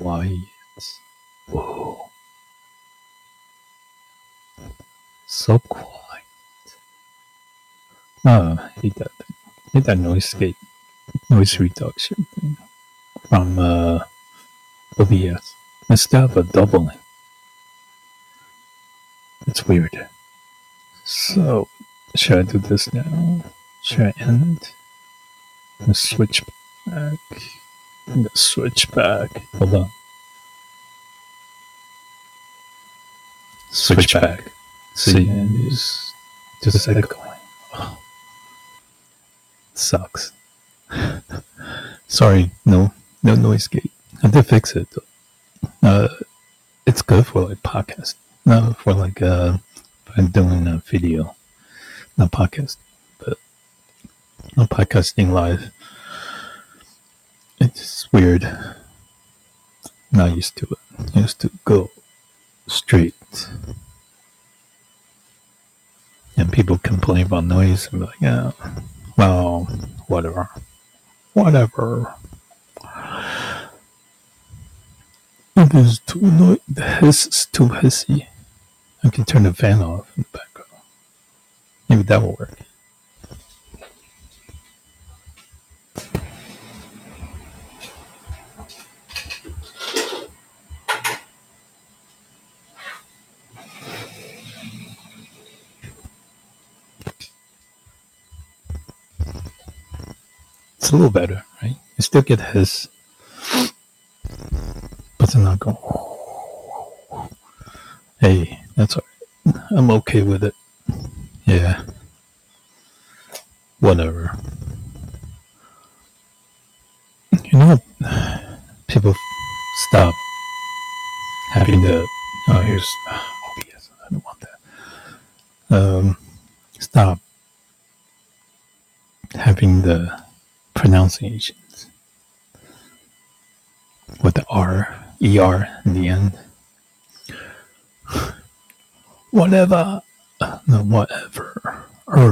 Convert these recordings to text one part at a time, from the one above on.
quiet. Whoa, so quiet. Hate that thing. Hate that noise reduction thing from OBS. Instead of a doubling. It's weird. So, should I do this now? Should I end? I'm gonna switch back. I'm gonna switch back. Hold on. Switch back. See, and just echoing. Oh, sucks. Sorry, no noise gate. I did fix it though. It's good for like podcast. No, for like if I'm doing a video, not podcast, but not podcasting live. It's weird. Not used to it. I used to go straight. And people complain about noise and be like, yeah, well, whatever. It is too noisy. The hiss is too hissy. I can turn the fan off in the background. Maybe that will work. It's a little better, right? You still get hiss, but it's not going. Hey, that's alright. I'm okay with it. Yeah. Whatever. You know, people stop having the. Oh, here's OBS. I don't want that. Stop having the pronunciations with the R, ER in the end. Whatever. No, whatever.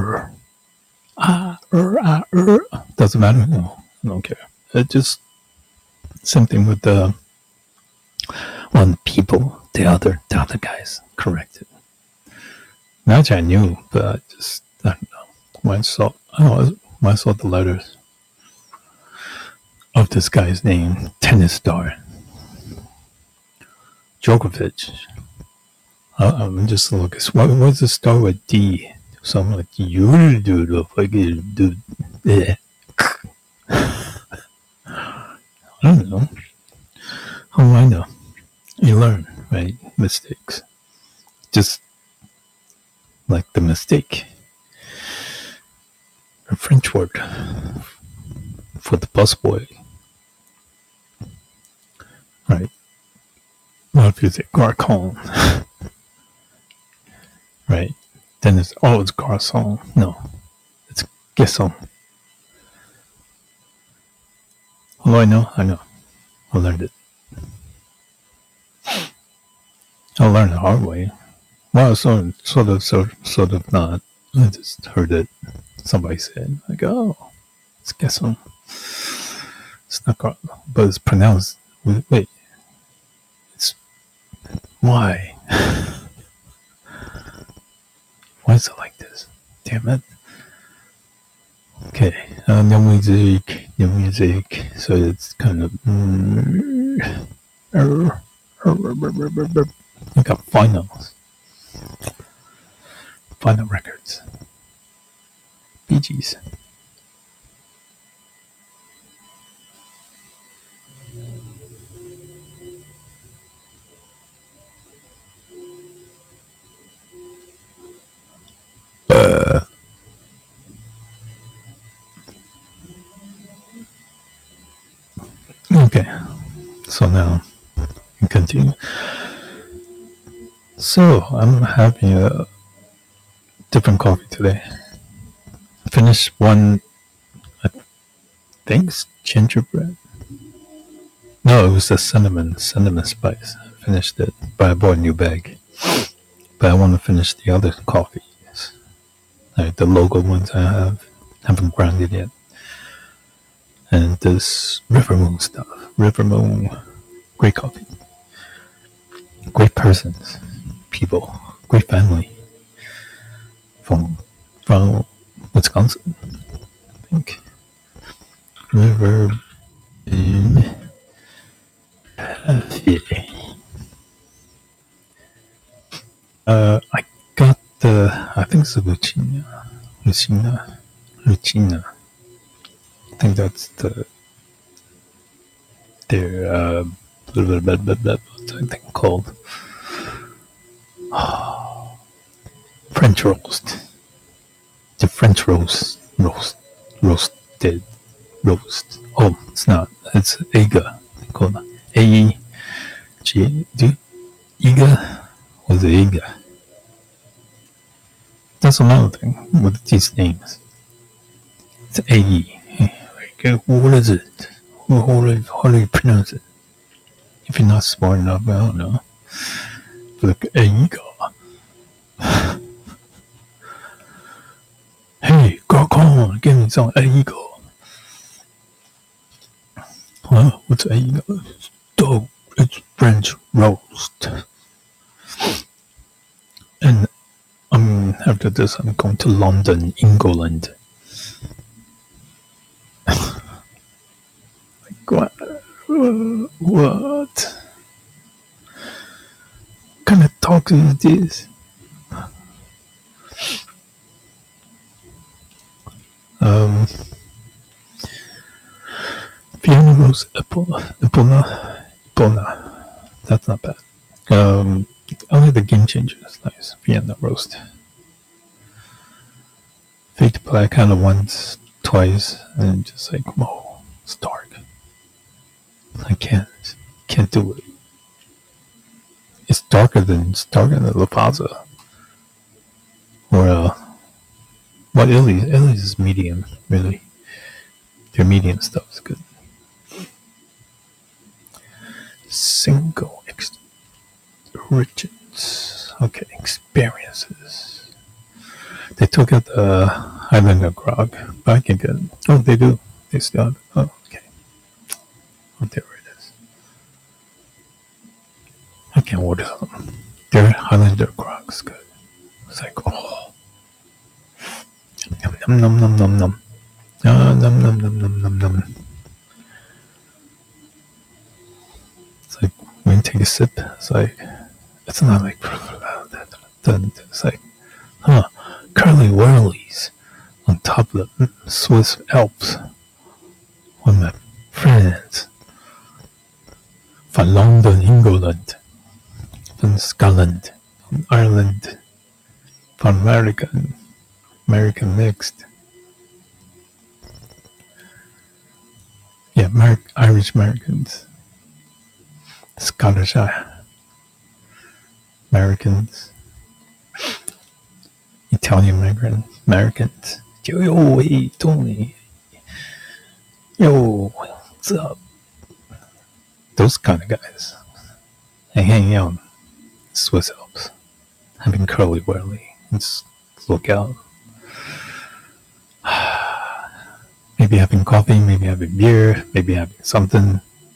Doesn't matter. No, I don't care. It just something with the people, the other guys corrected. Imagine I knew, but I don't know. When I saw the letters of this guy's name, tennis star, Djokovic. I'm just looking. What does it start with D? So I'm like, you do the fucking dude. I don't know. How do I know? You learn, right? Mistakes. Just like the mistake. A French word for the busboy. Right. Well, if you say garcon, right? Then it's garçon. No, it's garçon. Oh, I know. I learned it. I learned the hard way. Well, sort of not. I just heard it. Somebody said, like, oh, it's garçon. It's not garçon, but it's pronounced. Wait, it's why? Why is it like this? Damn it. Okay, no music, so it's kind of. I got Final Records. Bee Gees. Okay, so now we continue. So I'm having a different coffee today. I finished one, I think it's gingerbread. No, it was the cinnamon spice. I finished it, but I bought a new bag. But I want to finish the other coffees, like the local ones I haven't grounded yet. And this River Moon stuff, River Moon great coffee, great persons, people, great family from Wisconsin, I think. River I got I think it's a Lucina. I think that's their what's I think called French roast. The French roasted roast. Oh, it's not. It's Aga. Called A-E-G. Iga was Aga. That's another thing with these names. It's A-E. What is it? How do you pronounce it? If you're not smart enough, I don't know. But like Aga. Hey, girl, come on, give me some Aga. Well, what's Aga? Dog, it's French roast. And after this, I'm going to London, England. Like, what kind of talk is this? Vienna roast Epona. That's not bad. Only the game changer is nice. Vienna roast. Fake black had it once, twice, and just like, whoa, it's dark. I can't do it. It's darker than La Pazza. Or what Illy's is medium, really. Their medium stuff is good. Single origins. Okay, experiences. They took out the Highlander grog, but I can get it. Oh, they do. They still have it. Oh, okay. Oh, there it is. I can order some. Their Highlander grog's good. It's like, oh. Num num num num num. Num num num num num num. It's like when you take a sip, it's like it's not like it's like curly whirlies on top of the Swiss Alps with my friends from London, England, from Scotland, from Ireland, from American mixed. Yeah, Irish Americans, Scottish Americans, Italian Americans. Yo, hey, Tony. Yo, what's up? Those kind of guys. They hang out in Swiss Alps, having curly whirly. Let's look out. Maybe having coffee, maybe having beer, maybe having something.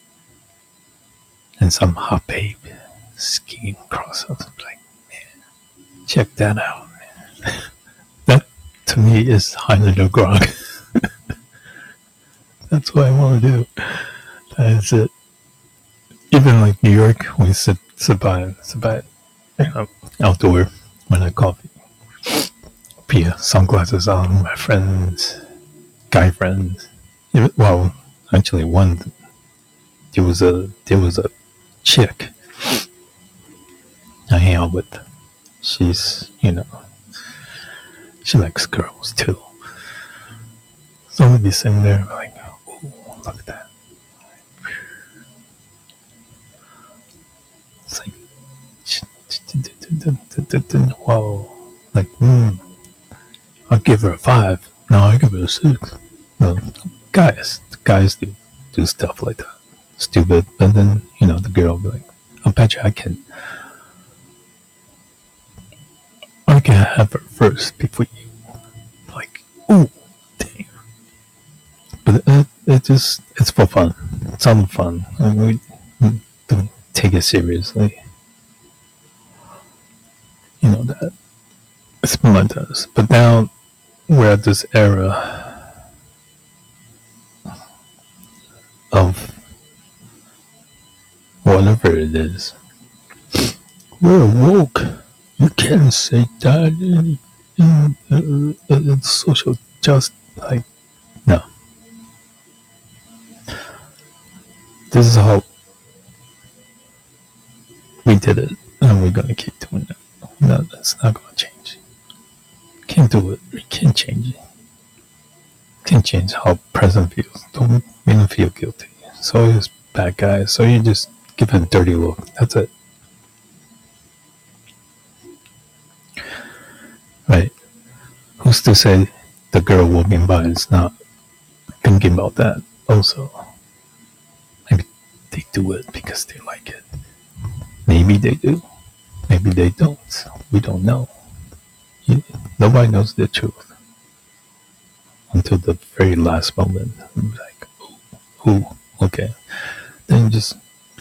And some hot babe skiing across us. Like, man, check that out, man. That, to me, is Highlander grog. That's what I want to do. That's it. Even like New York, we sit by outdoor when I coffee. Pia, sunglasses on, my friends, guy friends. Well, actually, one. There was a chick I hang out with. She's, she likes girls too. So we'd be sitting there like, oh, look at that. It's like, whoa. Like, I'll give her a 5. No, I give her a 6. Well, guys do stuff like that. Stupid. And then, the girl will be like, I bet you I can have her first before you. Like, ooh, damn. But it's for fun. It's all fun. I mean, the take it seriously. You know that. Someone does. But now we're at this era of whatever it is. We're woke. You can't say that in social justice. Like, no. This is how we did it, and we're gonna keep doing it. No, that's not gonna change. Can't do it. We can't change it. Can't change how present feels. Don't make them feel guilty. So he's bad guy. So you just give him a dirty look. That's it. Right. Who's to say the girl walking by is not thinking about that also? Maybe they do it because they like it. Maybe they do. Maybe they don't. We don't know. Nobody knows the truth until the very last moment. I'm like, who? Okay. Then just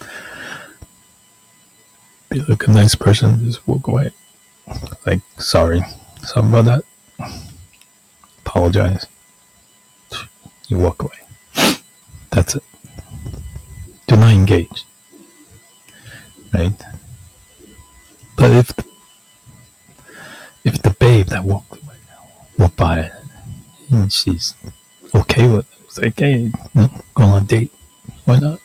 be like a nice person, just walk away. Like, sorry about that. Apologize. You walk away. That's it. Do not engage. Right? But if the babe that walked by and she's okay with it, it's like, hey, go on a date. Why not?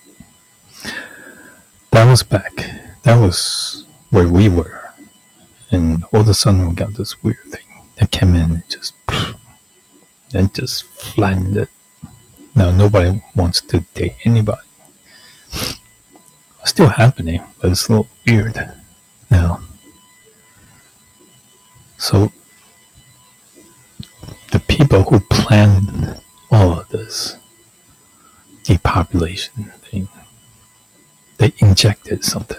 That was back. That was where we were. And all of a sudden we got this weird thing that came in and just flattened it. Now nobody wants to date anybody. It's still happening, but it's a little weird now. So the people who planned all of this depopulation thing, they injected something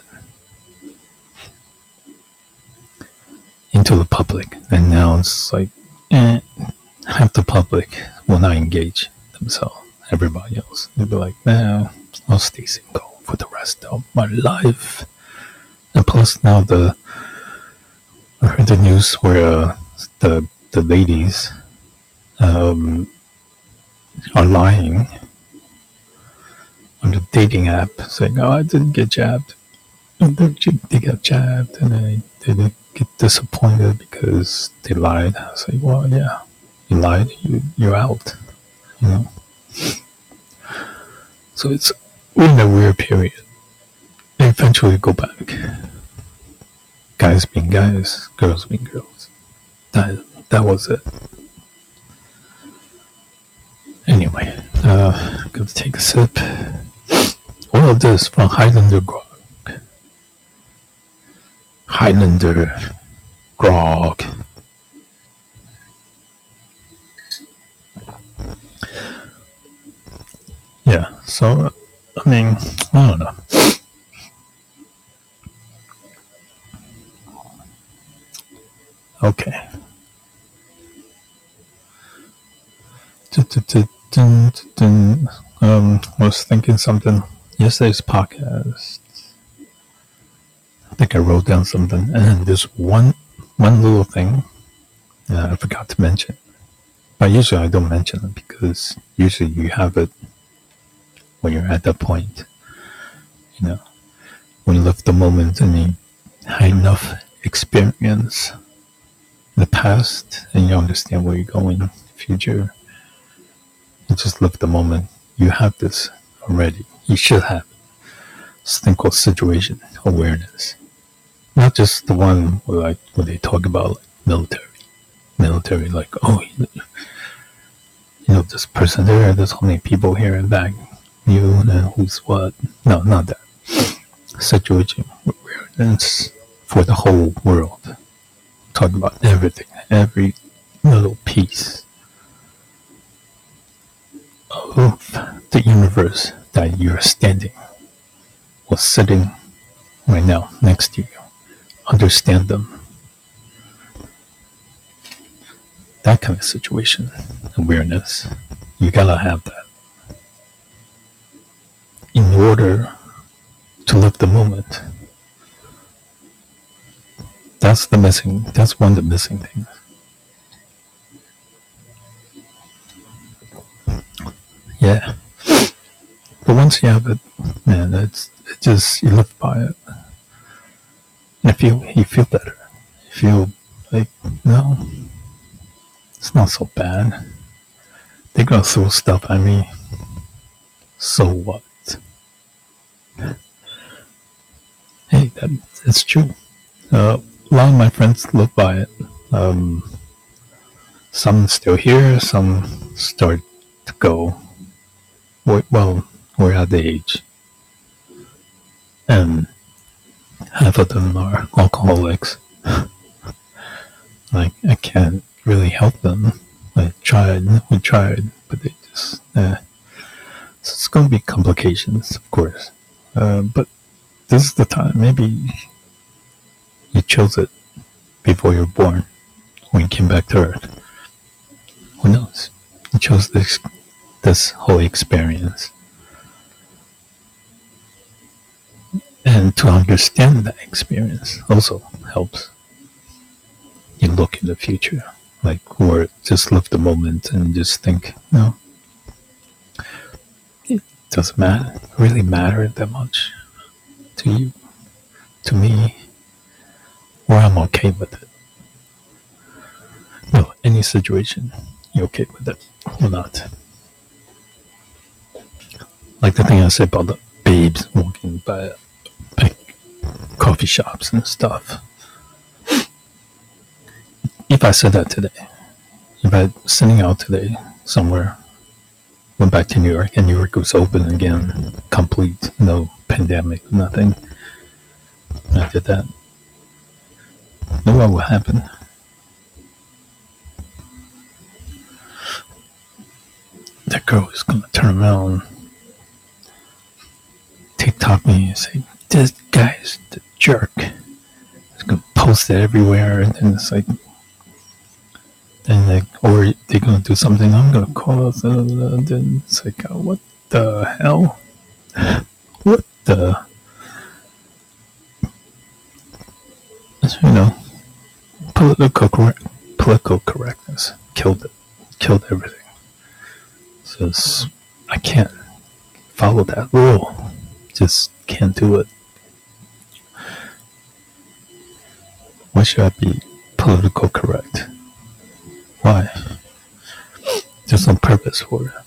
into the public, and now it's like half the public will not engage themselves. Everybody else, they'll be like, "Man, I'll stay single for the rest of my life." And plus, now I heard the news where the ladies are lying on the dating app, saying, "Oh, I didn't get jabbed." And they got jabbed, and they get disappointed because they lied. I was like, "Well, yeah, you lied. You're out." You know. So we're in a weird period. They eventually go back. Guys being guys, girls being girls. That was it. Anyway, I'm gonna take a sip. All of this from Highlander Grog. Highlander Grog. Yeah, so, I mean, I don't know. Okay. Was thinking something. Yesterday's podcast, I think I wrote down something, and there's one little thing I forgot to mention. But usually I don't mention it because usually you have it when you're at that point. You know, when you live the moment and you had enough experience in the past and you understand where you're going in the future, you just live the moment. You have this already. You should have this thing called situation awareness. Not just the one where they talk about military, like, oh, this person there, there's how many people here and back, you, and who's what. No, not that. Situation awareness for the whole world. Talk about everything, every little piece of the universe that you're standing or sitting right now next to you. Understand them. That kind of situation awareness, you gotta have that in order to live the moment. That's one of the missing things. Yeah. But once you have it, man, it just, you live by it. And you feel better. You feel like, no, it's not so bad. They're gonna throw stuff at me. So what? Hey, that's true. A lot of my friends live by it. Some still here, some start to go. Well, we're at the age. And half of them are alcoholics. Like, I can't really help them. We tried, but they just, so it's going to be complications, of course. But this is the time. Maybe you chose it before you were born, when you came back to Earth. Who knows? You chose this whole experience. And to understand that experience also helps you look in the future. Like, or just live the moment and just think, no, it doesn't really matter that much to you, to me, or I'm okay with it. No, any situation, you're okay with it or not. Like the thing I said about the babes walking by coffee shops and stuff. If I said that today, if I sitting out today somewhere, went back to New York, and New York was open again, complete, no pandemic, nothing, and I did that, know what would happen? That girl is gonna turn around, TikTok me, and say, "This guy's the jerk." It's gonna post it everywhere, and then it's like, and like, or they're gonna do something. I'm gonna call us, and then it's like, what the hell? What the? You know, political correctness killed everything. So I can't follow that rule. Just can't do it. Why should I be political correct? Why? There's no purpose for it.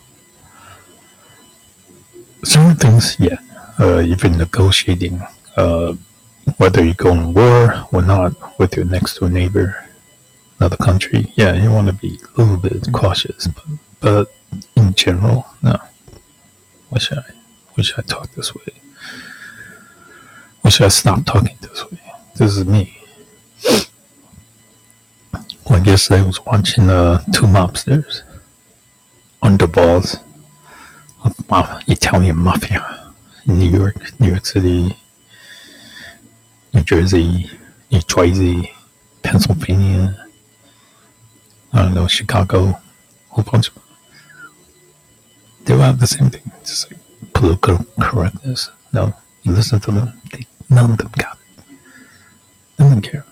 Certain things, yeah. Even negotiating, whether you go to war or not with your next door neighbor, another country, yeah, you want to be a little bit cautious. But in general, no. Why should I talk this way? Why should I stop talking this way? This is me. Well, I guess I was watching two mobsters, underballs of Italian mafia in New York City, New Jersey, New Jersey, Pennsylvania, I don't know, Chicago, a whole bunch of them. They all have the same thing, just like political correctness. No, you listen to them, none of them got it. None of them care.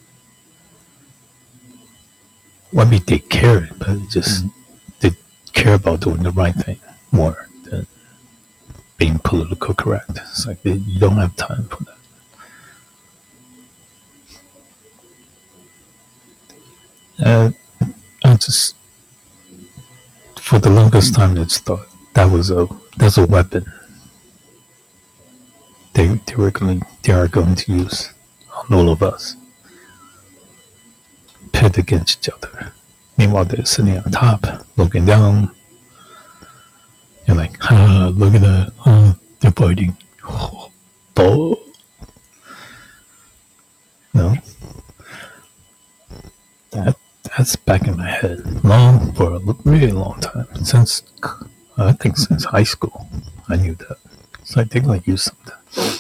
Well, I mean, they care, but they care about doing the right thing more than being political correct. It's like you don't have time for that. I just, for the longest time, I just thought that's a weapon they are going to use on all of us, pit against each other. Meanwhile, they're sitting on top, looking down. You're like, look at that, they're fighting. Oh. No, that's back in my head, for a really long time. Since high school, I knew that. It's like they're gonna use something,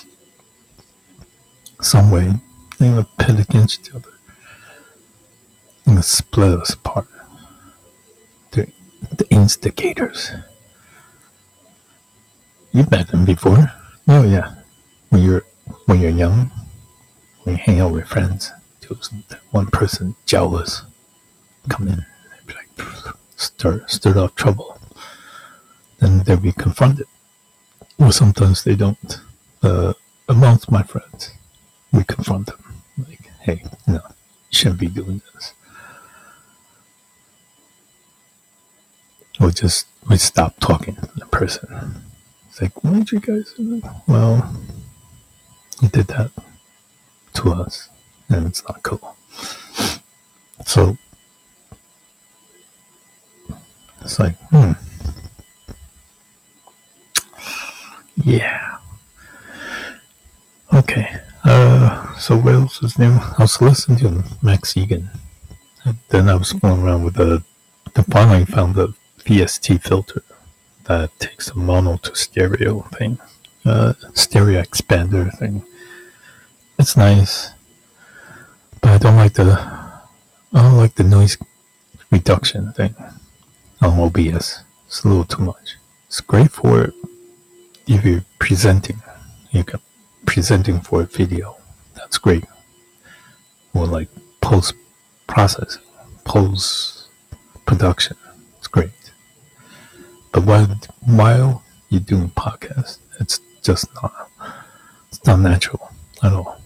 some way. They're gonna pit against each other. They're gonna split us apart. They're the instigators. You've met them before. Oh yeah, when you're young, when you hang out with friends, just one person jealous come in and be like stir up trouble, then they'll be confronted. Or sometimes they don't. Amongst my friends, we confront them like, "Hey, no, you shouldn't be doing this." We stop talking to the person. It's like, "Why did you guys do that?" Well, you did that to us, and it's not cool. So it's like, yeah. Okay. So what else is new? I was listening to Max Egan, and then I was going around with the finally found the VST filter that takes a mono to stereo thing, stereo expander thing. It's nice, but I don't like the noise reduction thing on OBS. It's a little too much. It's great for if you're presenting. You got presenting for a video. That's great. Or like post processing, post production. It's great. But while you're doing podcasts, it's just not natural at all.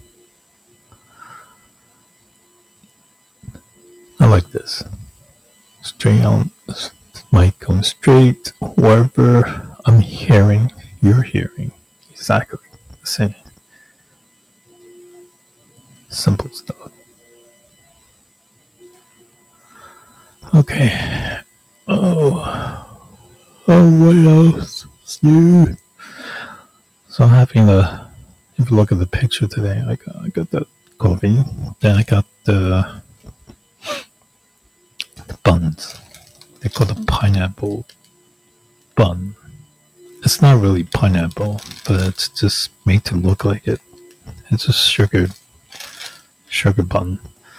I like this. Straight on, mic going straight. Wherever I'm hearing, you're hearing exactly the same. Simple stuff. Okay. Oh, what else? You. So I'm having if you look at the picture today, I got the coffee. Then I got the buns. They call the pineapple bun. It's not really pineapple, but it's just made to look like it. It's a sugar bun.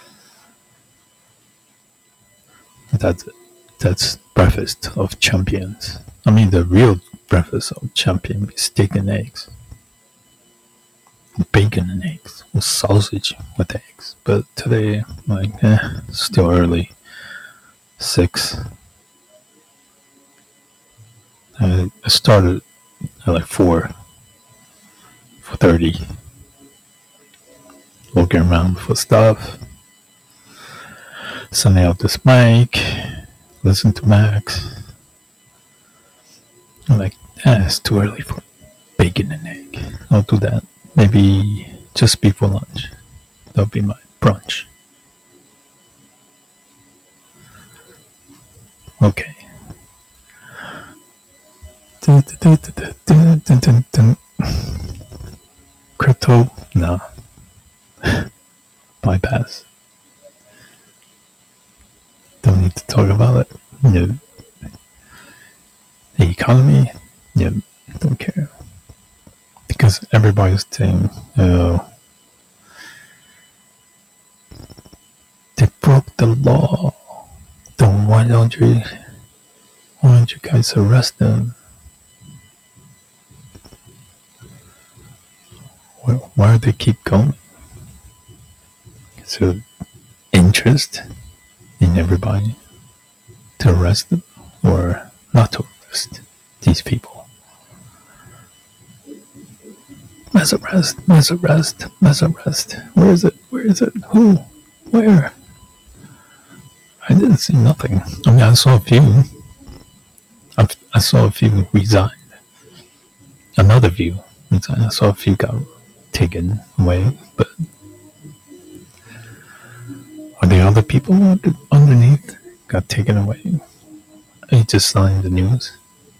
That's breakfast of champions. I mean, the real breakfast of champion is steak and eggs, bacon and eggs, or sausage with eggs. But today, like, still early. 6. I started at like 4:30. Looking around for stuff. Sending out this mic. Listen to Max. I'm like, it's too early for bacon and egg. I'll do that maybe just before lunch. That'll be my brunch. Okay. Crypto? No. Bypass. Don't need to talk about it. No. The economy? Yeah, don't care. Because everybody's saying, they broke the law. Then why don't you guys arrest them? Why do they keep going? So, interest in everybody to arrest them or not to arrest these people? Mass arrest. Where is it? Who? Where? I didn't see nothing. I mean, I saw a few. I saw a few resign. Another few resigned. I saw a few got taken away, but are there other people underneath got taken away? I just saw in the news.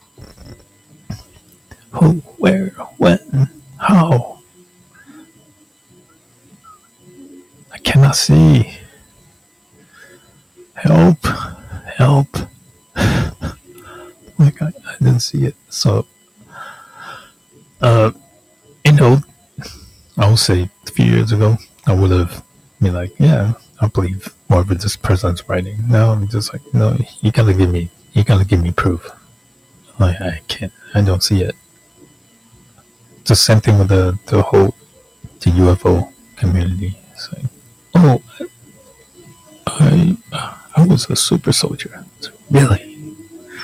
Who? Where? When? How? I cannot see. Help. Like I didn't see it. So, I would say a few years ago, I would have been like, yeah, I believe whatever this person's writing. Now I'm just like, no, you gotta give me proof. I can't, I don't see it. the same thing with the UFO community. It's like, oh, I was a super soldier. Really?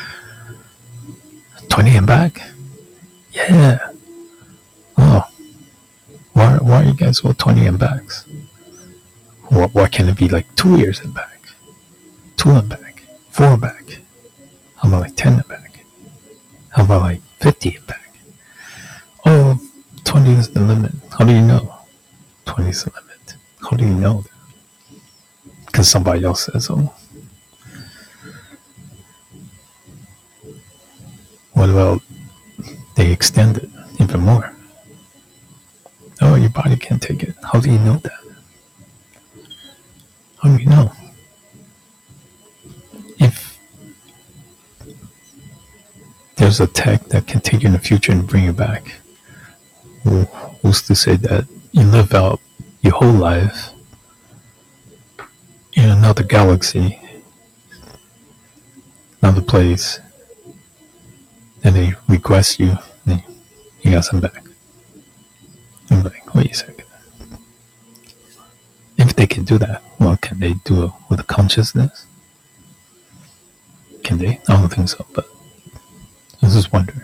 20 and back? Yeah. Oh, why are you guys all 20 and backs? Why can't it be like 2 years and back? 2 and back? 4 and back? How about like 10 and back? How about like 50 and back? Oh, 20 is the limit. How do you know 20 is the limit? How do you know that? Because somebody else says so. What about they extend it even more? Oh, your body can't take it. How do you know that? How do you know? If there's a tech that can take you in the future and bring you back, who's to say that you live out your whole life in another galaxy, another place, and they request you, and you got some back. I'm like, wait a second. If they can do that, well, can they do it with a consciousness? Can they? I don't think so, but I was just wondering.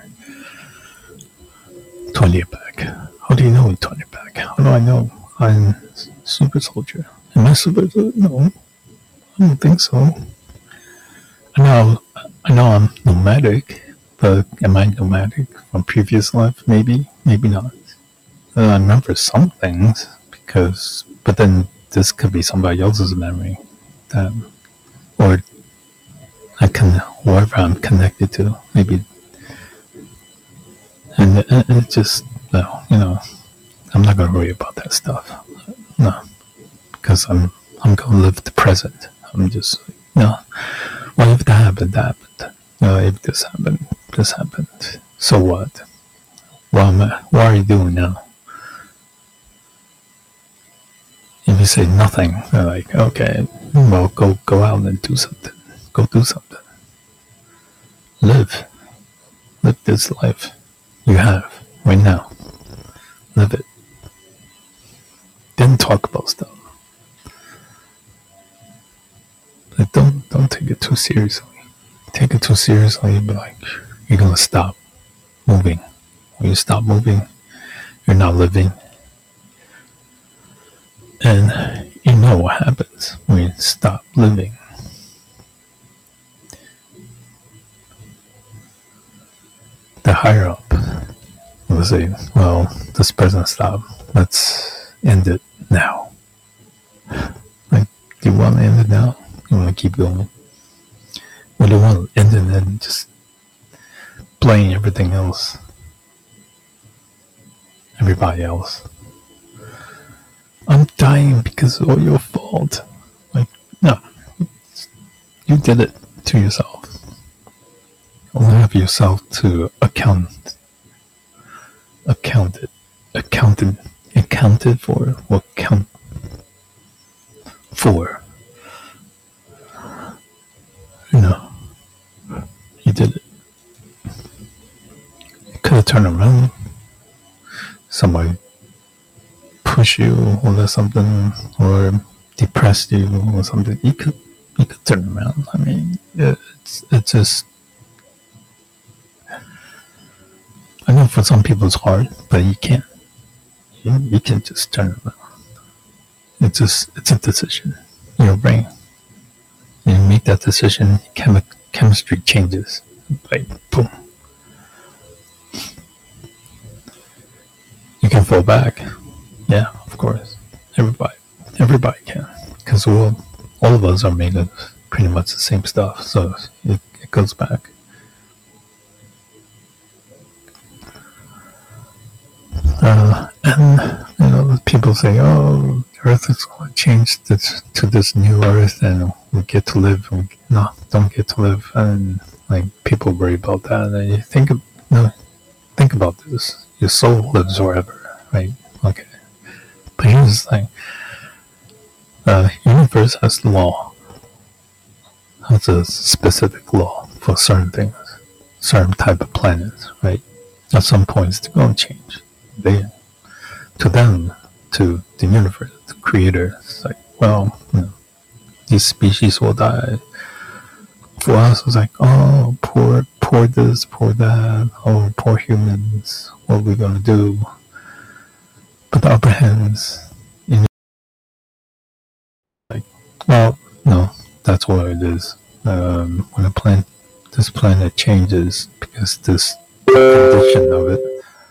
20 back. How do you know 20 back? How do I know I'm super soldier? Am I super soldier? No, I don't think so. I know I'm nomadic, but am I nomadic from previous life? Maybe, maybe not. I remember some things but then this could be somebody else's memory, or whoever I'm connected to, maybe. And it just, no, I'm not gonna worry about that stuff. No, because I'm gonna live the present. I'm just, well, if that happened, that happened. If this happened. So what? What are you doing now? If you say nothing, they're like, okay, well, go out and do something. Go do something. Live this life you have right now. Live it. Then talk about stuff. But don't take it too seriously. Take it too seriously, you'll be like, you're gonna stop moving. When you stop moving, you're not living. And you know what happens when you stop living. The higher up will say, well, this person stopped. Let's end it now. Like, do you want to end it now? You want to keep going? Or do you want to end it and then just blame everything else? Everybody else. I'm dying because of all your fault. Like, no. You did it to yourself. Only have yourself to accounted for, or count for. You did it. You could have turned around. Somebody push you or something, or depressed you or something. You could turn around. I mean, it's just. I know for some people it's hard, but you can't. You can just turn around. It's a decision. Your brain. You make that decision, chemistry changes. Like, boom. You can fall back. Yeah, of course. Everybody can. Because all of us are made of pretty much the same stuff. So it goes back. And people say, oh, Earth is going to change to this new Earth and we get to live. No, don't get to live. And like, people worry about that. And you think about this. Your soul lives forever, right? Okay. But here's the thing. The universe has law. Has a specific law for certain things. Certain type of planets, right? At some points, they're going to change. to them, to the universe, the creator, it's like, well, these species will die. For us, it's like, oh, poor this, poor that, oh, poor humans, what are we gonna do? But the upper hands, like, well, no, that's what it is. When this planet changes because this condition of it,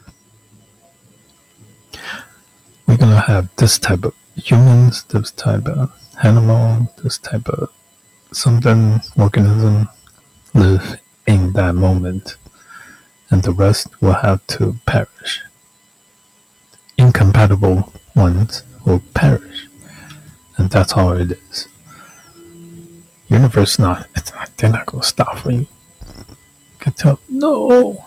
we're gonna have this type of humans, this type of animal, this type of something organism live in that moment, and the rest will have to perish. Incompatible ones will perish, and that's how it is. Universe they're not gonna stop for you. You can tell, no,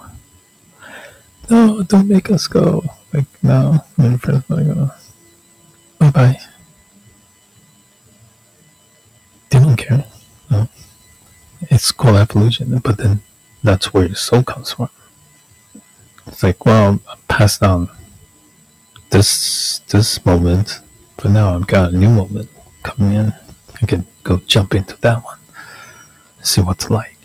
don't make us go. Like, no, universe not gonna. Bye bye. They don't care. No. It's called evolution, but then that's where your soul comes from. It's like, well, I passed on this moment, but now I've got a new moment coming in. I can go jump into that one, see what it's like.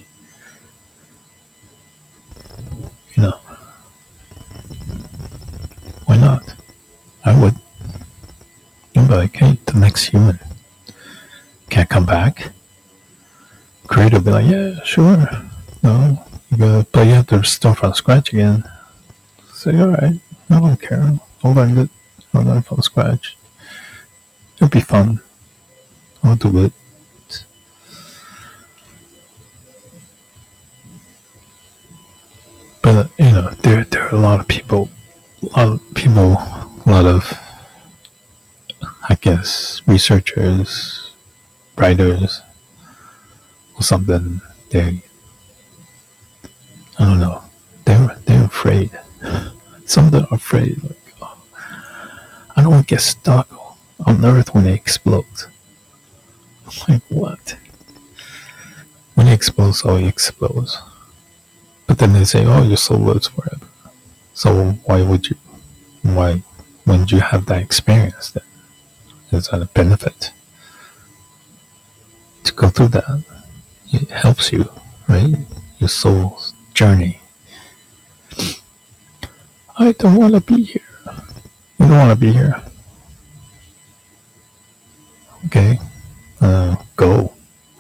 Why not? I would. You'd be like, hey, the next human can't come back. Creator will be like, yeah, sure. No, but you have to start from scratch again. Say, alright, I don't care. I'll learn from scratch. It'll be fun. I'll do it. But there are a lot of people, I guess, researchers, writers, or something. I don't know. They're afraid. Some of them are afraid. Like, oh, I don't want to get stuck on Earth when it explodes. I'm like, what? When it explodes, it explodes. But then they say, oh, your soul lives forever. So why wouldn't you have that experience then? Is that a benefit? To go through that, it helps you, right? Your soul's journey. I don't want to be here. You don't want to be here. Okay, go.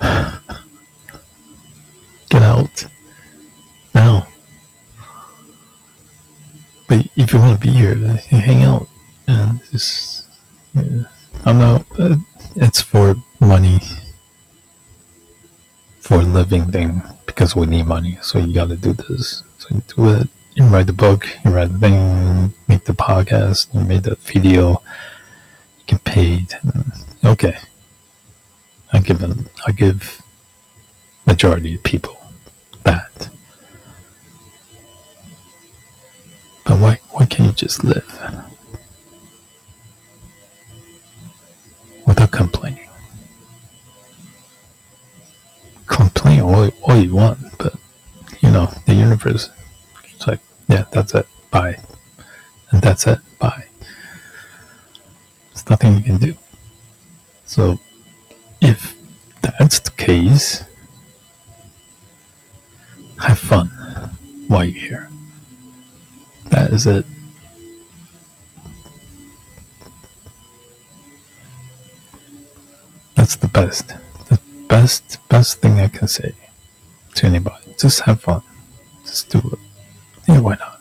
Get out. Now. But if you want to be here, then hang out. And just, I'm not, it's for money. For a living thing. Because we need money. So you gotta do this. So you do it. You write the book. You write the thing. Make the podcast. You make the video. You get paid. Okay. I give majority of people that. But why can't you just live without complaining? Complain all you want, but the universe, it's like, yeah, that's it, bye. And that's it, bye. There's nothing you can do. So if that's the case, have fun while you're here. That is it. That's the best. The best thing I can say to anybody. Just have fun. Just do it. Yeah, why not?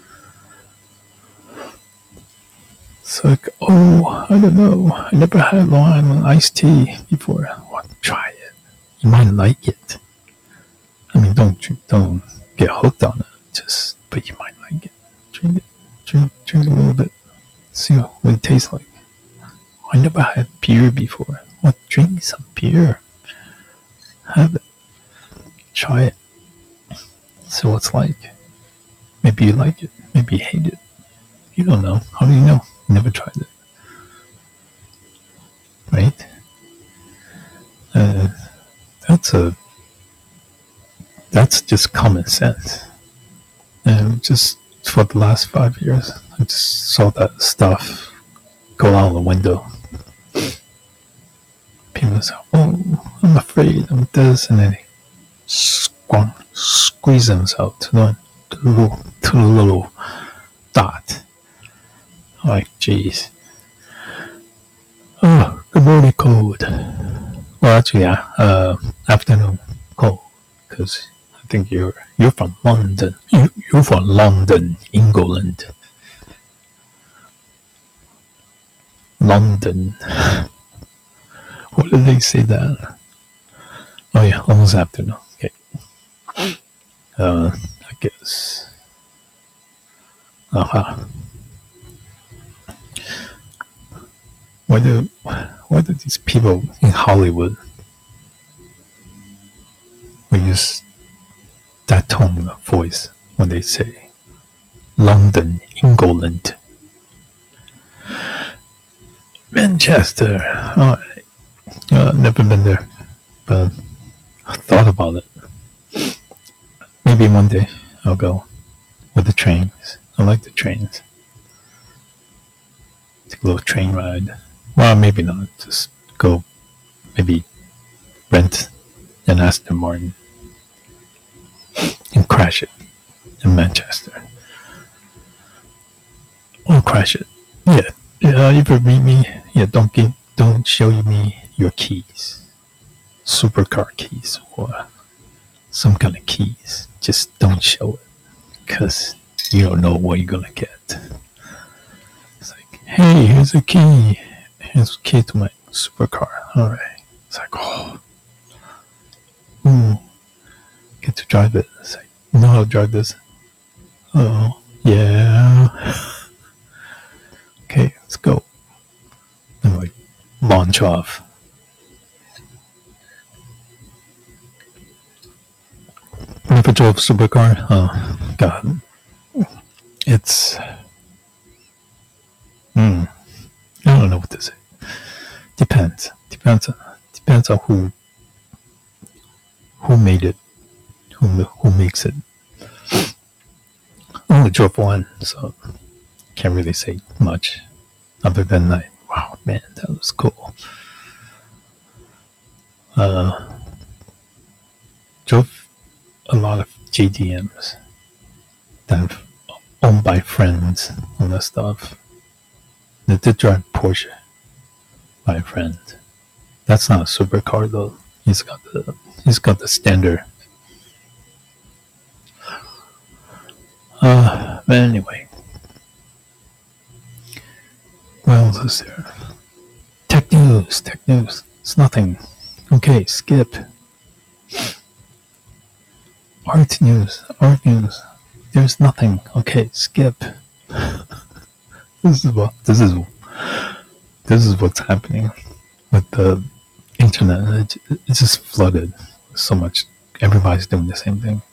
It's like, oh, I don't know. I never had Long Island iced tea before. Well, try it. You might like it. I mean, don't get hooked on it. But you might like it. Drink it. Drink a little bit. See what it tastes like. I never had beer before. Well, drink some beer. Have it. Try it. See what it's like. Maybe you like it. Maybe you hate it. You don't know. How do you know? You never tried it. Right? That's just common sense. Just for the last 5 years. I just saw that stuff go out the window. People say, "Oh, I'm afraid I'm this," and then they squeeze themselves to the little dot. I'm like, jeez. Oh, good morning, cold. Well, actually, yeah, afternoon cold, because I think you're from London. You're from London, England. London. What did they say that? Oh yeah, almost afternoon. Okay. I guess. Why do these people in Hollywood use that tone of voice when they say London, England, Manchester? Oh, never been there, but I thought about it. Maybe one day I'll go with the trains. I like the trains. Take a little train ride. Well, maybe not. Just go, maybe rent an Aston Martin and crash it in Manchester. Or crash it. Yeah. If you meet me, yeah, don't show me your keys. Supercar keys or some kind of keys. Just don't show it. Because you don't know what you're gonna get. It's like, hey, here's a key. Here's a key to my supercar. Alright. It's like, oh. Ooh. Get to drive it. It's like, you know how to drive this? Oh, yeah. Okay, let's go. And like, launch off. Never drove a supercar? Oh, God. It's. I don't know what to say. Depends. Depends on who made it. Who makes it. I only drove one, so can't really say much. Other than like, wow, man, that was cool. Drove a lot of JDMs that are owned by friends and that stuff. They did drive Porsche by a friend. That's not a supercar though. He's got the standard. But anyway, what else is there? Tech news. It's nothing. Okay, skip. Art news. There's nothing. Okay, skip. This is what's happening with the internet. It's just flooded so much. Everybody's doing the same thing.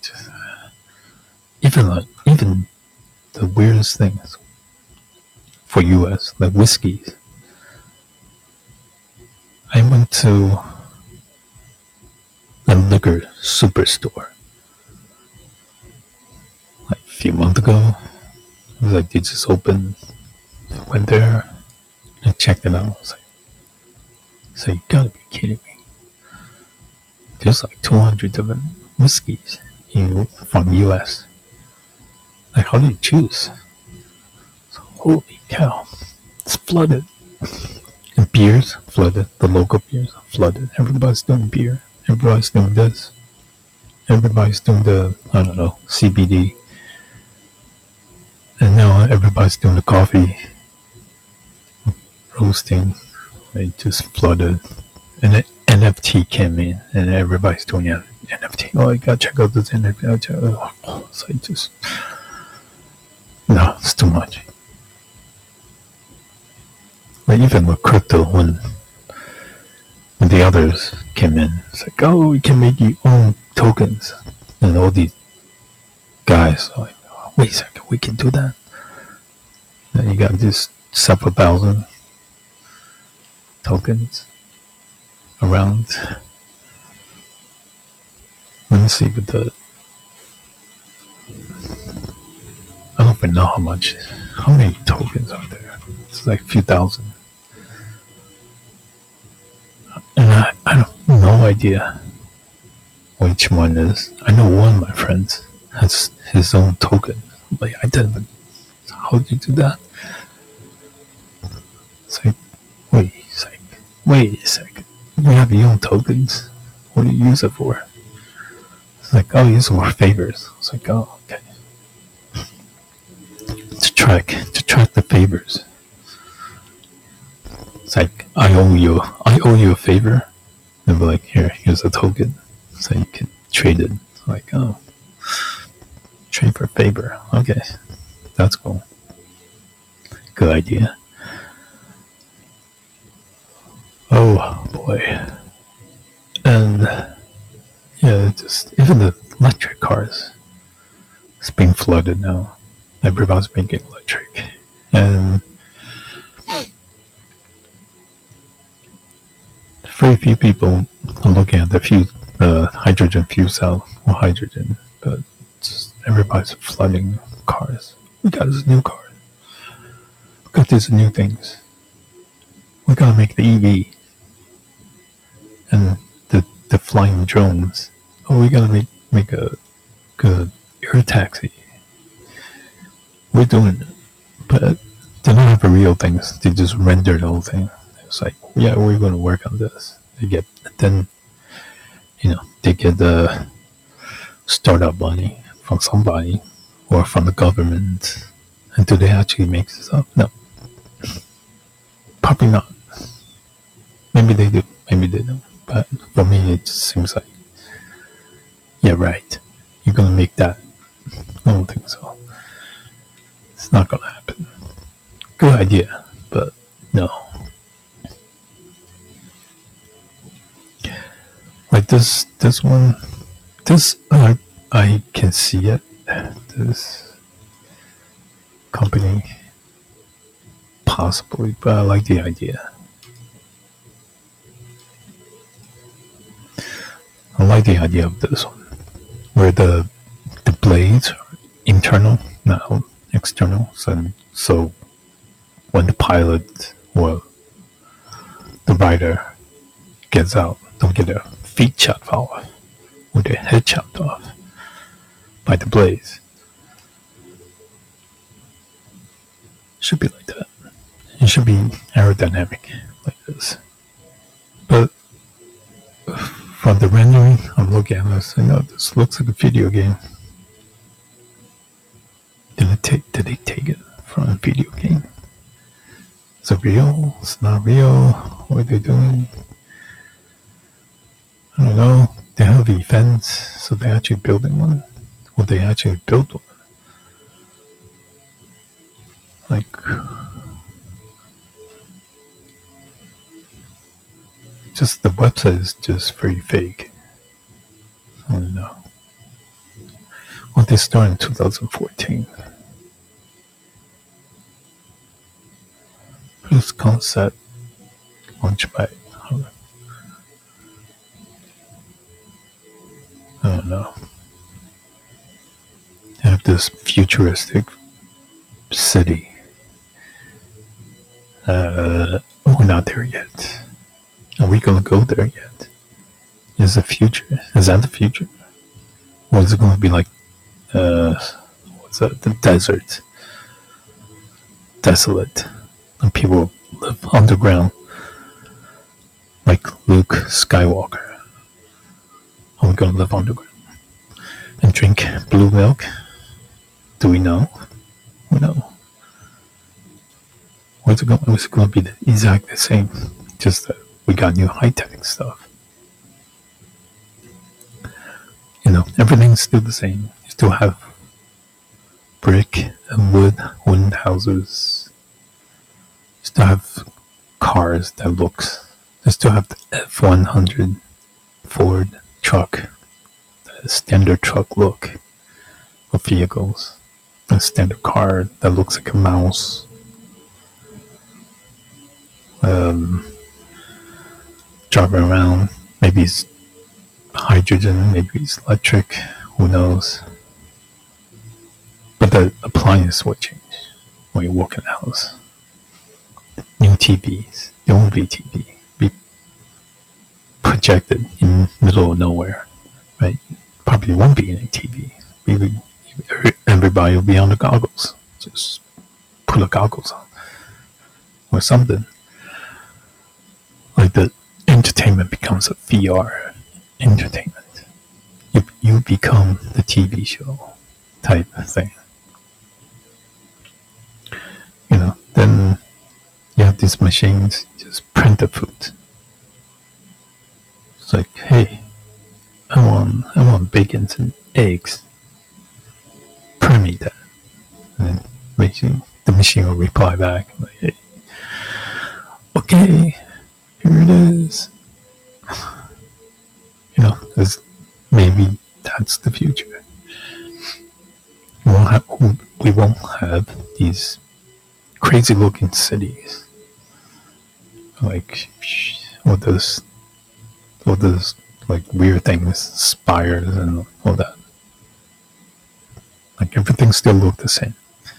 Even the weirdest things for US, like whiskeys. I went to a liquor superstore like a few months ago. It was like they just opened. I went there and checked it out. I was like, so you gotta be kidding me. There's like 200 different whiskeys from US. Like, how do you choose? So, holy cow. It's flooded. And beers flooded. The local beers are flooded. Everybody's doing beer. Everybody's doing this. Everybody's doing the, I don't know, CBD. And now everybody's doing the coffee roasting. They just flooded. And the NFT came in, and everybody's doing the NFT. Oh, I gotta check out this NFT. Oh, so I just. No, it's too much. Like even with crypto, when the others came in, it's like, oh, you can make your own tokens. And all these guys are like, oh, wait a second, we can do that? And you got this several thousand tokens around. Let me see what I don't even know how many tokens are there. It's like a few thousand. And I don't no idea which one is. I know one of my friends has his own token. Like, I didn't even, how did you do that? It's like, wait a second. You have your own tokens? What do you use it for? It's like, oh, use it for favors. It's like, oh, okay. To track the favors. It's like, I owe you a favor. And be like, here's a token. So you can trade it. It's like, oh, trade for favor. Okay. That's cool. Good idea. Oh boy. And yeah, just even the electric cars, it's being flooded now. Everybody's making electric. And very few people are looking at the hydrogen fuel cell or hydrogen, but just everybody's flooding cars. We got this new car. We got these new things. We gotta make the EV and the flying drones. Oh, we gotta make a good air taxi. We're doing it, but they don't have the real things. They just render the whole thing. It's like, yeah, we're gonna work on this. They get the startup money from somebody or from the government. And do they actually make this up? No. Probably not. Maybe they do, maybe they don't. But for me, it just seems like, yeah, right. You're gonna make that. I don't think so. It's not gonna happen. Good idea, but no. Like this one, I can see it. This company, possibly, but I like the idea. I like the idea of this one, where the blades are internal, not external. So when the pilot or the rider gets out, don't get their feet chopped off or their head chopped off by the blades. It should be like that. It should be aerodynamic like this. But from the rendering, I'm looking at this. I know this looks like a video game. Did they take it from a video game? Is it real? It's not real. What are they doing? I don't know. They have events, so they're actually building one. Or they actually built one. Like, just the website is just very fake. I don't know. Well, they started in 2014. This concept launched by, I don't know. They have this futuristic city. We're not there yet. Are we gonna go there yet? Is the future? Is that the future? Or is it gonna be like, what's that? The desert, desolate, and people live underground, like Luke Skywalker. Are we gonna live underground and drink blue milk? Do we know? We know. Or is it gonna be exactly the same? Just that we got new high-tech stuff. Everything's still the same. You still have brick and wooden houses. You still have cars that looks. You still have the F-100 Ford truck, the standard truck look of vehicles. A standard car that looks like a mouse. Driving around. Maybe it's hydrogen, maybe it's electric. Who knows? But the appliance will change when you walk in the house. New TVs, there won't be TV. Be projected in the middle of nowhere, right? Probably won't be any TV. Maybe everybody will be on the goggles. Just put the goggles on or something. Like the entertainment becomes a VR entertainment. You become the TV show type of thing. Then you have these machines just print the food. It's like, hey, I want bacon and eggs. Print me that. And then the machine will reply back like, hey, okay, here it is. Because maybe that's the future. We won't have these crazy looking cities like all those like weird things, spires and all that. Like everything still look the same.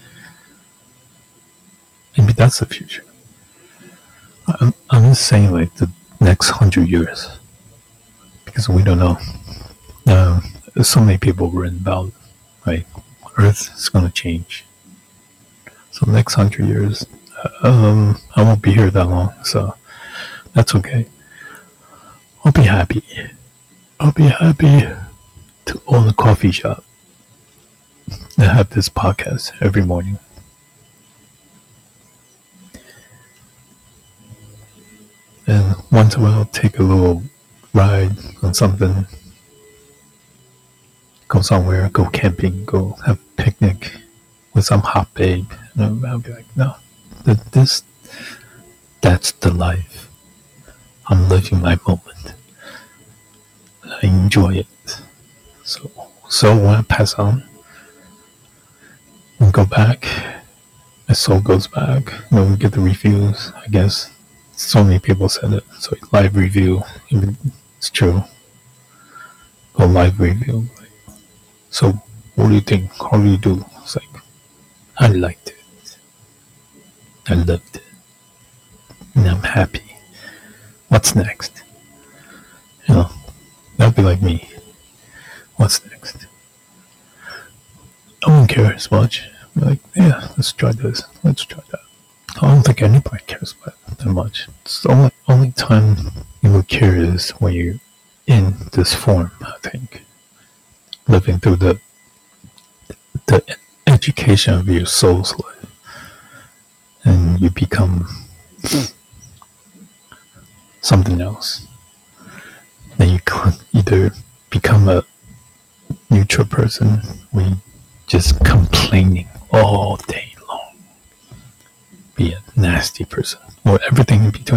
Maybe that's the future. I'm just saying like the next 100 years, because we don't know. There's so many people written about, right? Earth is gonna change. So next 100 years, I won't be here that long, so that's okay. I'll be happy. I'll be happy to own a coffee shop and have this podcast every morning. And once in a while, take a little ride on something. Go somewhere, go camping, go have a picnic with some hot babe. And I'll be like, no, that's the life. I'm living my moment. I enjoy it. So when I pass on and go back, my soul goes back. When we get the reviews, I guess so many people said it. So live review, even it's true. Go live review. So what do you think? How do you do? It's like, I liked it. I loved it. And I'm happy. What's next? That'll be like me. What's next? I won't care as much. Be like, yeah, let's try this. Let's try that. I don't think anybody cares about it that much. It's the only time you would care is when you're in this form, I think. Living through the education of your soul's life. And you become something else. Then you can either become a neutral person where you just complaining all day long, be a nasty person, or everything in between.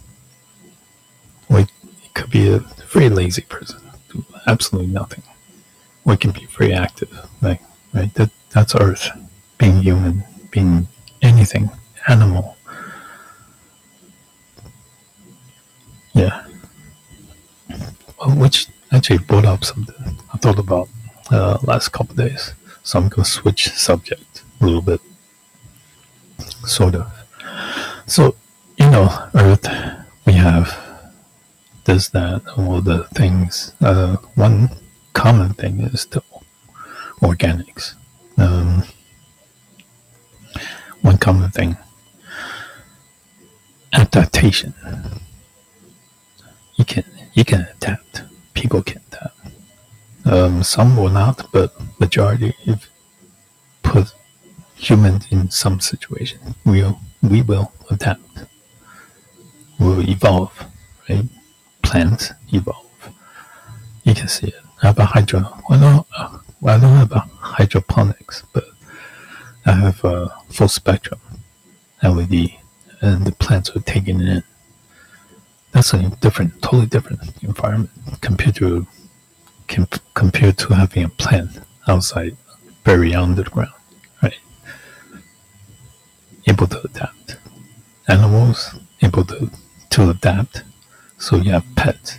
Or it could be a very lazy person, do absolutely nothing. Or it can be very active, right? That's Earth, being human, being anything, animal. Yeah. Which actually brought up something I thought about last couple of days. So I'm going to switch subject a little bit. Sort of. So, Earth, we have this, that, all the things. One common thing is the organics. One common thing. Adaptation. You can adapt. People can adapt. Some will not, but majority, if put humans in some situation, we will adapt. We'll evolve, right? Plants evolve. You can see it. How about I don't have hydroponics, but I have a full spectrum LED, and the plants are taking it in. That's a totally different environment compared to having a plant outside, very underground, right? Able to adapt. Animals able to adapt. So you have pets,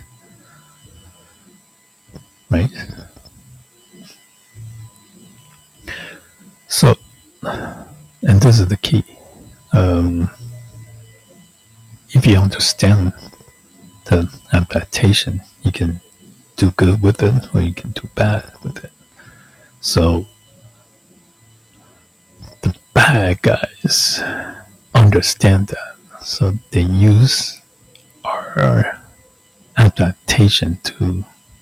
right? So, and this is the key. If you understand the adaptation, you can do good with it or you can do bad with it. So the bad guys understand that. So they use our adaptation to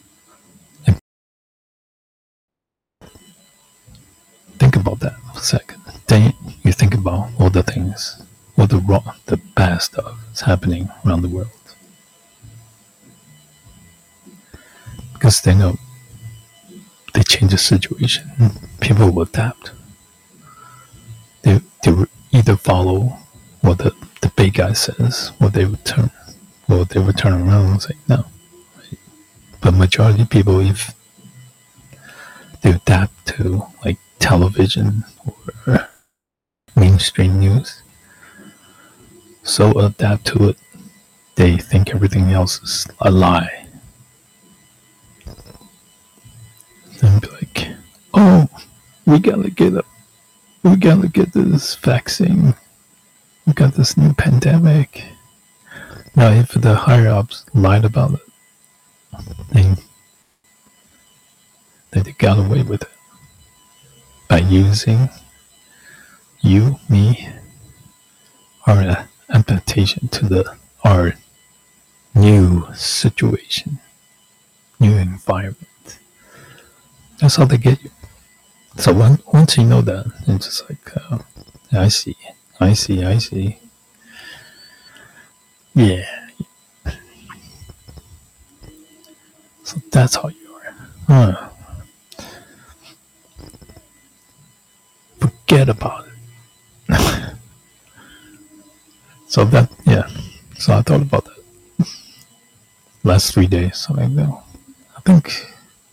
think about that for a second. Then you think about all the things, all the wrong, the bad stuff that's happening around the world. Because they know they change the situation, people will adapt. They either follow what the big guy says, or they would turn around and say no. But majority of people, if they adapt to like television or mainstream news, so adapt to it, they think everything else is a lie. And be like, oh, we gotta get this vaccine. We got this new pandemic. Now, if the higher ups lied about it, then they got away with it by using you, me, our adaptation to our new situation, new environment. That's how they get you. So once you know that, it's just like, I see. Yeah. So that's how you are. Forget about it. So I thought about that last 3 days. So I know. I think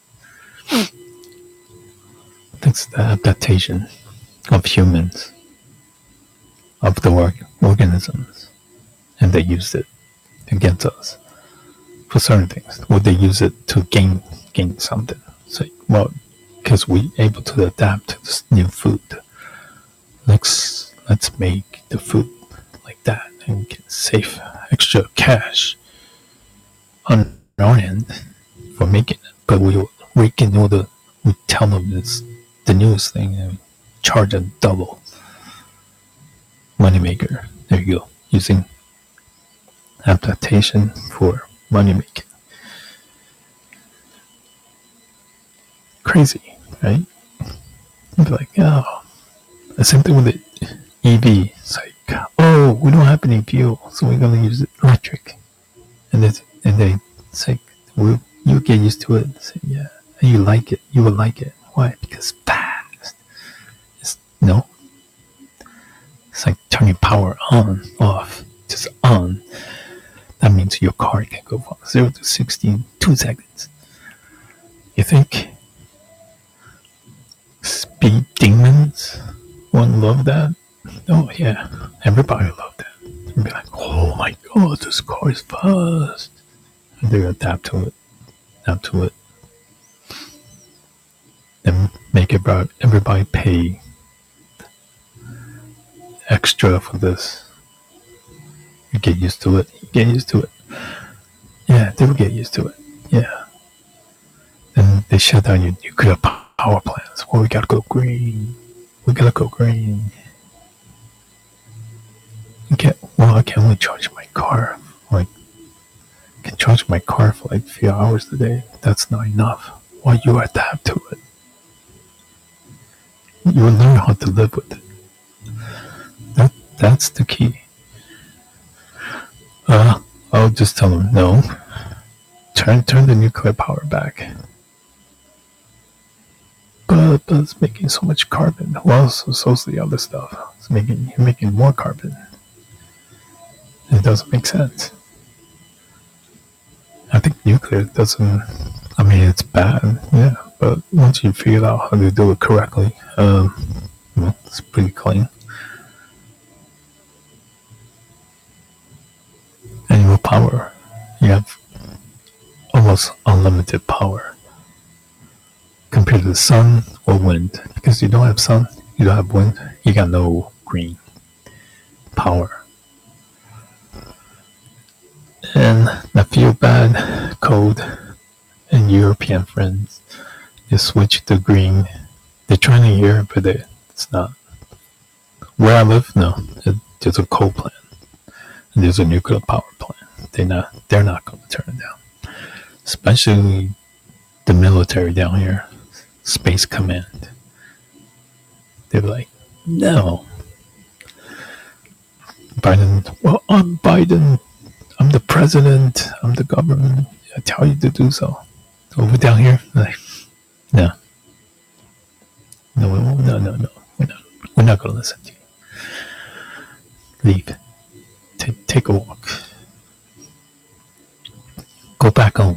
it's the adaptation of humans, of the organisms, and they used it against us for certain things. Or they use it to gain something. It's like, well, because we able to adapt to this new food. Let's make the food like that and we can save extra cash on our end for making it. But we tell them it's the newest thing and charge them double. Moneymaker. There you go. Using adaptation for money making. Crazy, right? You'd be like, oh. The same thing with the EV. It's like, oh, we don't have any fuel, so we're gonna use electric. And they say, well, you get used to it. Say, yeah, and you like it. You will like it. Why? Because fast. No. It's like turning power on, off, just on. That means your car can go from 0 to 60 in 2 seconds. You think speed demons won't love that? Oh yeah, everybody loved that. They'd be like, oh my god, this car is fast. And they adapt to it. And make everybody pay extra for this. You get used to it. Yeah, they will get used to it. Yeah. Then they shut down your nuclear power plants. Well, we gotta go green. I can only charge my car. I can charge my car for like a few hours a day. That's not enough. Why you adapt to it? You will learn how to live with it. That's the key. I'll just tell them, no. Turn the nuclear power back. But it's making so much carbon. Well, so's the other stuff. You're making more carbon. It doesn't make sense. I think nuclear doesn't. I mean, it's bad, yeah. But once you figure out how to do it correctly, it's pretty clean. And your power, you have almost unlimited power compared to the sun or wind. Because you don't have sun, You don't have wind, you got no green power. And I feel bad, cold, and European friends, they switch to green. They're trying to hear, but it's not. Where I live, no, there's a coal plant, and there's a nuclear power plant. They're not going to turn it down. Especially the military down here, Space Command. They're like, no. Biden, well, I'm Biden. I'm the president. I'm the government. I tell you to do so. Over down here, like, no. No. We're not going to listen to you. Leave. Take a walk. Go back home.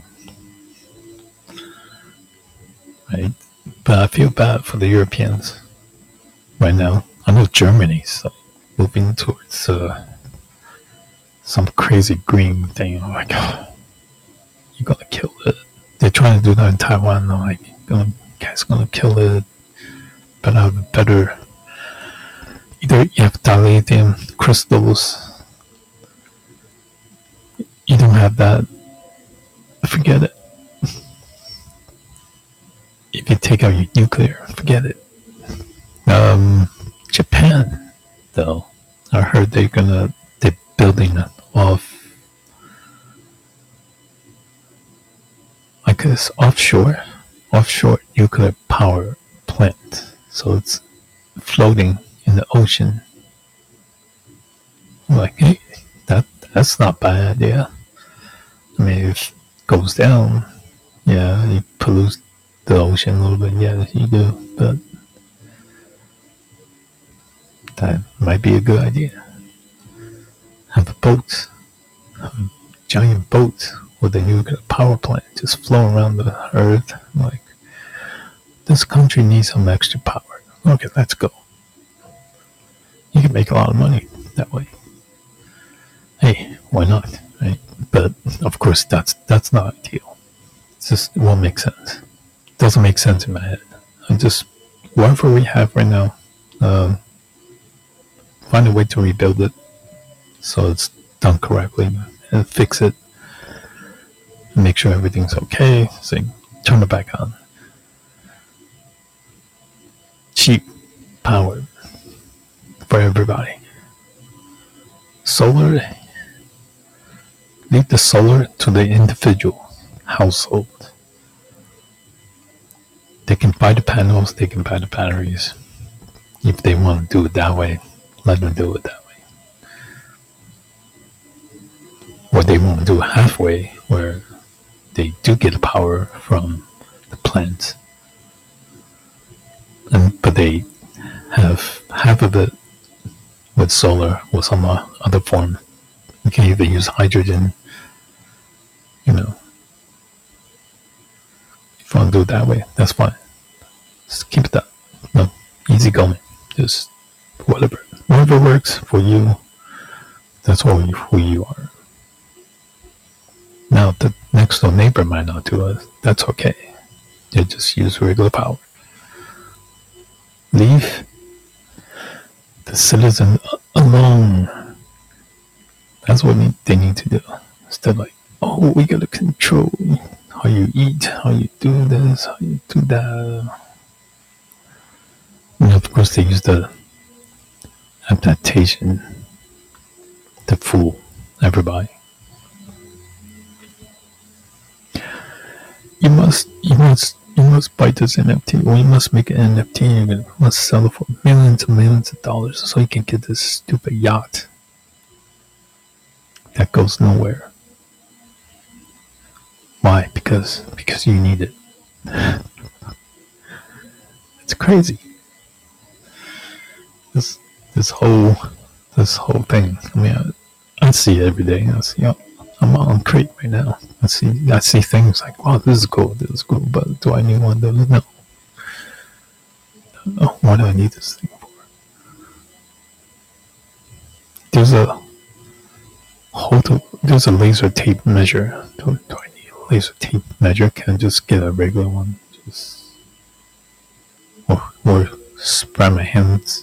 Right? But I feel bad for the Europeans right now. I know Germany's moving towards some crazy green thing. I'm like, oh, you're gonna kill it. They're trying to do that in Taiwan. I'm like, guys, gonna kill it. But have better. Either you have dilithium crystals. You don't have that. Forget it. If you take out your nuclear, forget it. Japan, though, I heard they're building it off, like this offshore nuclear power plant. So it's floating in the ocean. I'm like, hey, that's not a bad idea. I mean, if it goes down, yeah, you pollute the ocean a little bit, yeah, you do, but that might be a good idea. Have a boat, giant boat with a nuclear power plant just flow around the earth. Like, this country needs some extra power. Okay, let's go. You can make a lot of money that way. Hey, why not? Right? But of course, that's not ideal. It won't make sense. It doesn't make sense in my head. I just whatever we have right now, find a way to rebuild it so it's done correctly and fix it and make sure everything's okay. So turn it back on. Cheap power for everybody. Solar, leave the solar to the individual household. They can buy the panels, they can buy the batteries. If they want to do it that way, let them do it that way. Or they want to do it halfway, where they do get the power from the plants, but they have half of it with solar or some other form. You can either use hydrogen, If you want to do it that way, that's fine. Just keep it that. No, easy going. Just whatever works for you. That's who you are. Now, the next door neighbor might not do it. That's okay. They just use regular power. Leave the citizen alone. That's what they need to do. Instead, like, oh, we gotta control how you eat, how you do this, how you do that. And of course, they use the adaptation to fool everybody. You must buy this NFT, or you must make an NFT and you must sell it for millions and millions of dollars so you can get this stupid yacht that goes nowhere. Why? Because you need it. It's crazy. This whole thing. I mean, I see it every day. I'm on Crate right now. I see things like, wow, this is cool, but do I need one of those? No. What do I need this thing for? There's a laser tape measure. Do I need a laser tape measure? Can I just get a regular one? Or spread my hands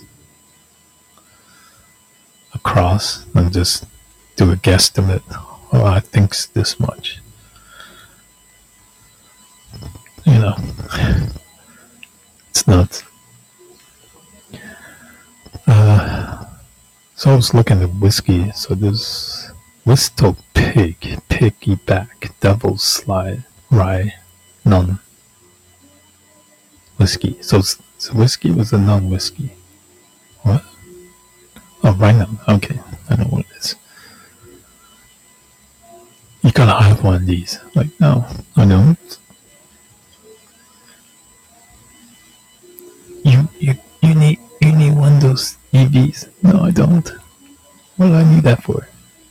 across and just do a guesstimate. Oh, I think it's this much. You know, it's nuts. So I was looking at whiskey. So there's Whistle Pig, Piggyback, Devil's Slide, Rye, None. Whiskey. So whiskey was a non-whiskey. What? Oh, right now. Okay, I know what it is. You gotta have one of these. Like, no, I don't. You need one of those EVs. No, I don't. What do I need that for?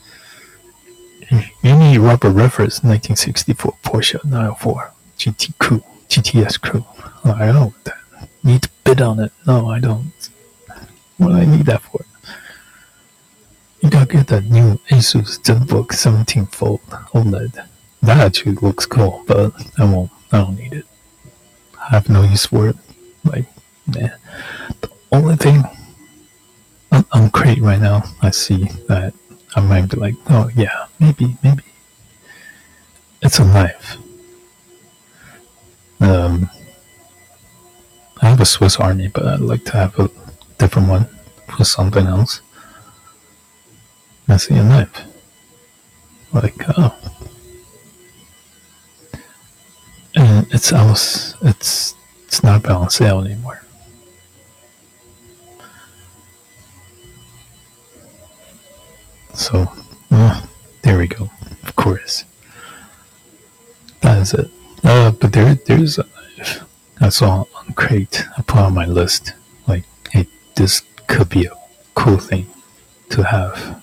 You need rubber reference 1964 Porsche 904 GTS Crew. Oh, I don't know what that. Need to bid on it. No, I don't. What do I need that for? You gotta get that new Asus ZenBook 17 Fold OLED. That actually looks cool, but I don't need it. I have no use for it. Like, man. The only thing on Crate right now, I see that I might be like, oh yeah, maybe. It's a knife. I have a Swiss Army, but I'd like to have a different one for something else. I see a knife. Like, oh. And it's not on sale anymore. So, there we go. Of course. That is it. But there's a knife I saw on Crate. I put on my list. Like, hey, this could be a cool thing to have.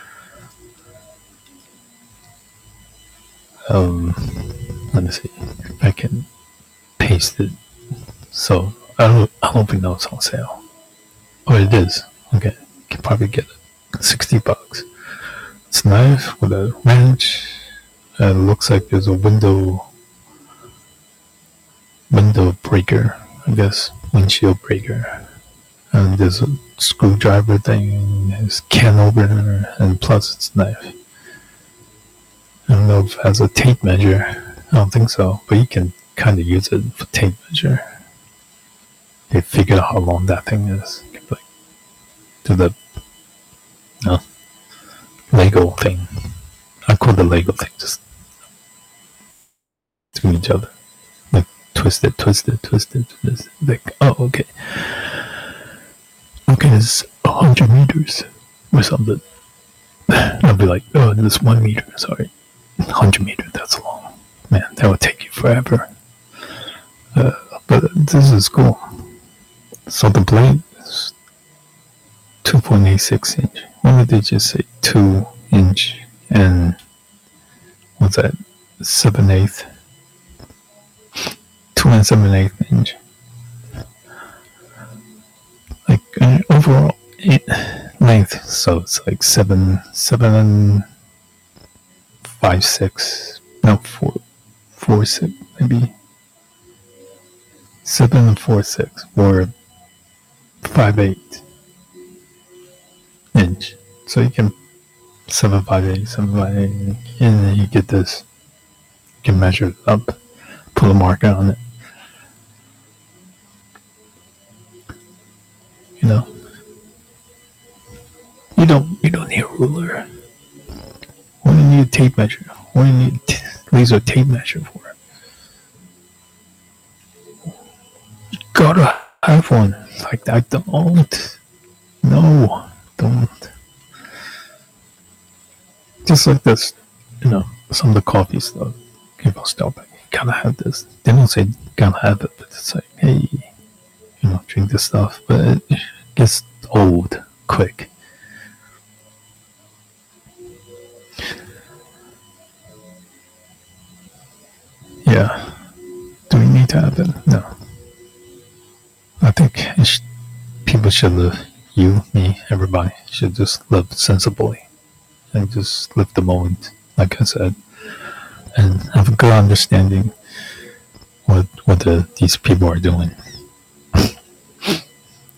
Let me see if I can paste it. So I don't even know it's on sale. Oh, it is. Okay, you can probably get it. $60. It's a knife with a wrench. It looks like there's a window breaker, I guess, windshield breaker, and there's a screwdriver thing. There's can opener, and plus it's a knife. I don't know if it has a tape measure. I don't think so, but you can kind of use it for tape measure. They figured out how long that thing is. Like, do the Lego thing. I call the Lego thing just to each other. Like, twist it. Like, oh, okay. Okay, it's 100 meters or something. I'll be like, oh, this 1 meter, sorry. 100 meters, that's long. Man, that would take you forever. But this is cool. So the blade is 2.86 inch. Why did they just say 2 inch and what's that? 7/8. 2 and 7/8 inch. Like, overall length, so it's like 7 and 5/6. No, 4/6 maybe. 7 and 4/6 or 5/8 inch. So you can 7/5/8, and then you get this. You can measure it up, put a marker on it. You know, you don't need a ruler. What do you need a tape measure? What do you need laser tape measure for? You gotta have one. Like, I don't. No, don't. Just like this, some of the coffee stuff. If I stop it, you gotta have this. They don't say you gotta have it, but it's like, hey, drink this stuff. But it gets old quick. Yeah. Do we need to have it? No. I think people should live. You, me, everybody should just live sensibly and just live the moment, like I said, and have a good understanding what these people are doing.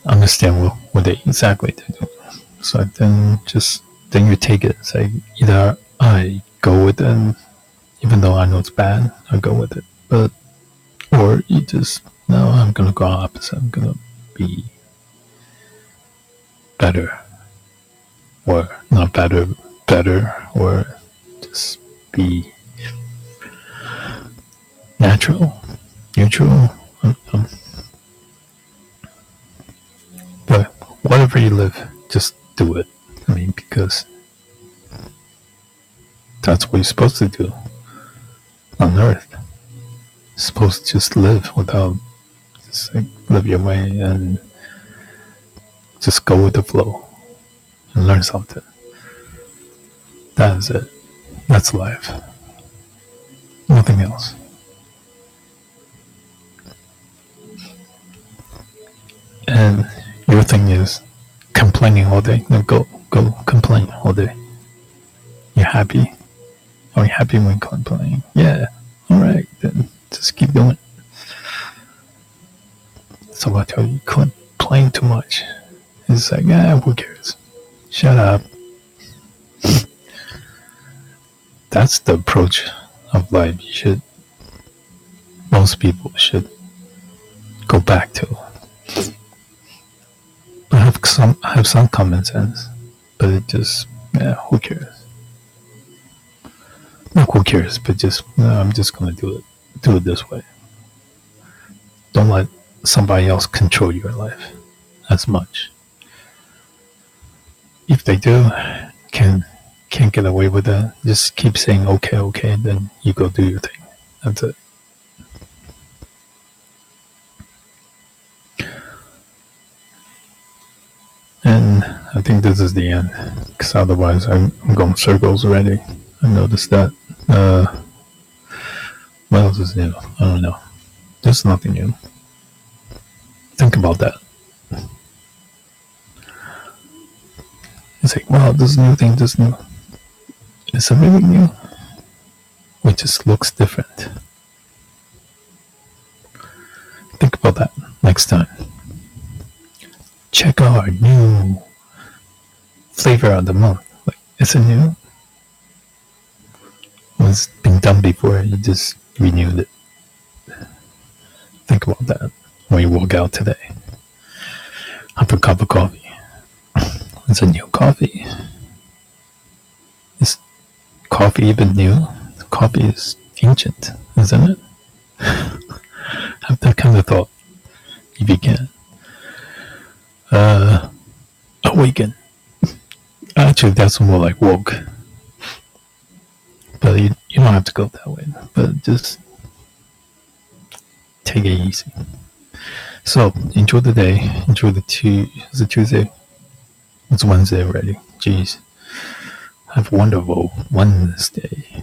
understand what they exactly do. So then you take it. It's like either I go with it, even though I know it's bad, I go with it. But or you just no, I'm gonna go opposite. I'm gonna be better, or not better, or just be natural, neutral. But whatever you live, just do it. I mean, because that's what you're supposed to do on Earth. You're supposed to just live without, just like, live your way and just go with the flow and learn something. That is it. That's life. Nothing else. And your thing is complaining all day. No, go complain all day. You're happy. Are you happy when complaining? Yeah. All right. Then just keep doing it. So I tell you, complain too much. It's like, who cares? Shut up. That's the approach of life. Most people should go back to. I have some common sense, but it just, who cares? Not who cares, but just, I'm just gonna do it this way. Don't let somebody else control your life as much. If they do, can't get away with that, just keep saying okay, and then you go do your thing. That's it. And I think this is the end, because otherwise I'm going circles already. I noticed that. What else is new? I don't know. There's nothing new. Think about that. It's like, wow, this new thing, this new. Is it really new? It just looks different. Think about that next time. Check out our new flavor of the month. Like, is it new? Well, it's been done before. You just renewed it. Think about that when you walk out today. Have a cup of coffee. It's a new coffee. Is coffee even new? Coffee is ancient, isn't it? Have that kind of thought if you can. Awaken. Actually, that's more like woke. But you don't have to go that way. But just take it easy. So enjoy the day. Enjoy is it Tuesday? It's Wednesday already. Jeez. Have a wonderful Wednesday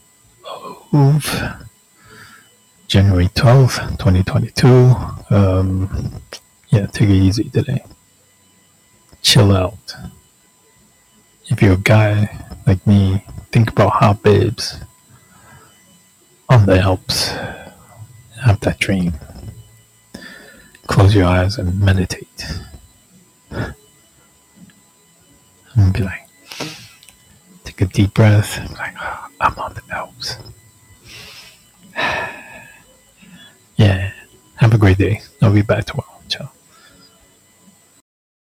of January 12th, 2022. Take it easy today. Chill out. If you're a guy like me, think about hot babes on the Alps. Have that dream. Close your eyes and meditate. And be like, take a deep breath. Like, I'm on the Alps. Yeah. Have a great day. I'll be back tomorrow.